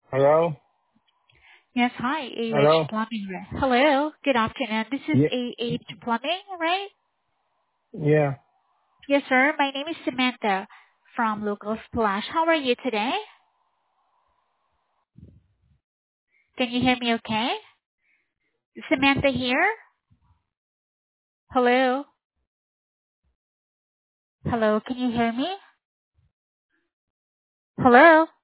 Hello? Yes, hi, Hello? AH Plumbing. Hello, good afternoon. This is Yeah, AH Plumbing, right? yeah, Yes, sir. My name is Samantha from Local Splash. How are you today? Can you hear me okay? Samantha here? Hello? Hello, can you hear me? Hello?